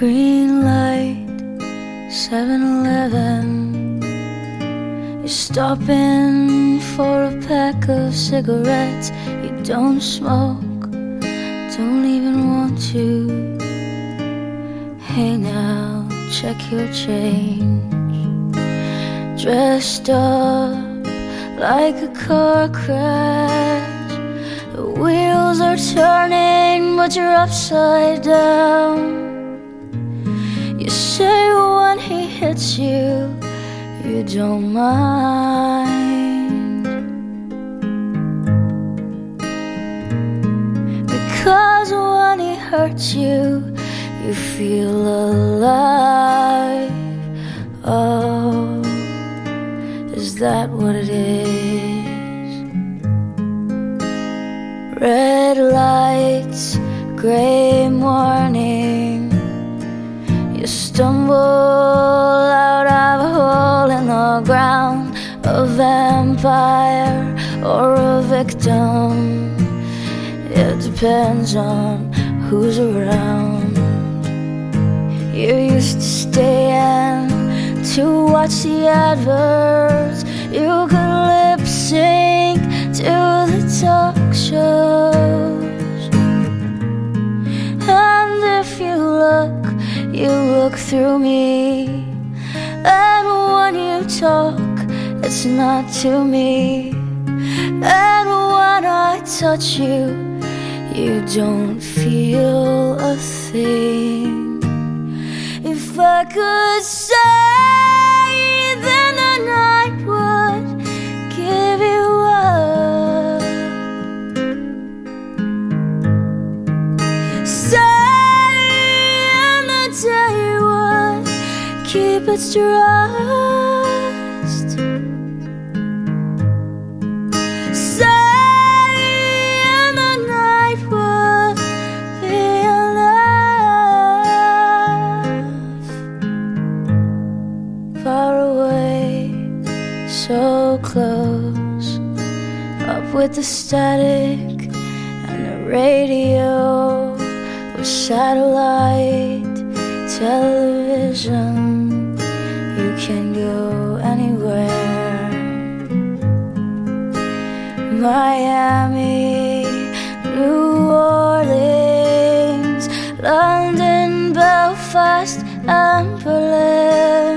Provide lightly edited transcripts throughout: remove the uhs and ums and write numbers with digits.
Green light, 7-Eleven. You're stopping for a pack of cigarettes. You don't smoke, don't even want to. Hey now, check your change. Dressed up like a car crash. The wheels are turning, but you're upside down. You say when he hits you, you don't mind, because when he hurts you, you feel alive. Oh, is that what it is? Red lights, gray morning. You stumble out of a hole in the ground, a vampire or a victim. It depends on who's around. You used to stay in to watch the adverts. You could lip sync to the talk shows. And if you look through me, and when you talk, it's not to me. And when I touch you, you don't feel a thing. If I could say, then the night would give you up. Say, and the day would keep its trust. Say, and the night would be enough. Far away, so close, up with the static and the radio, with satellite television. You can go anywhere. Miami, New Orleans, London, Belfast, and Berlin.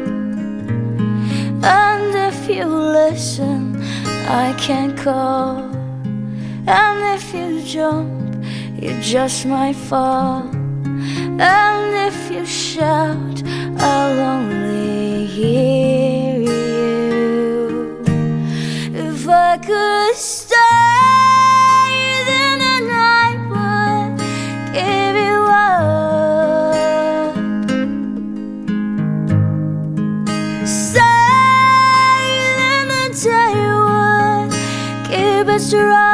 And if you listen, I can call. And if you jump, you just might fall. And if you shout, I'll only hear you. If I could stay, then the night would give you up. Say, then the day would keep its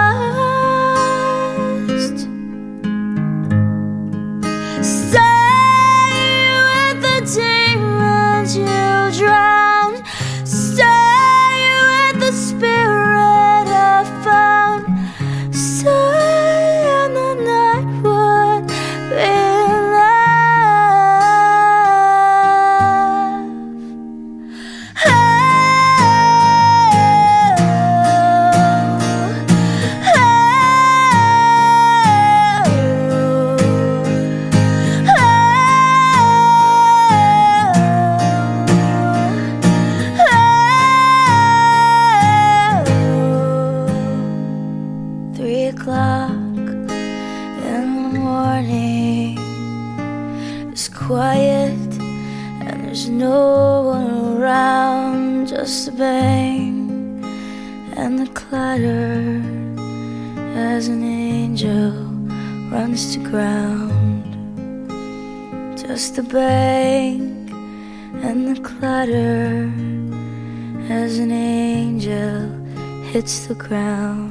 trust. Stay with the demons you drown. Stay with the spirit I found. Stay and the night would be enough. In the morning, it's quiet and there's no one around, just the bang and the clatter as an angel runs to ground. Just the bang and the clatter as an angel hits the ground.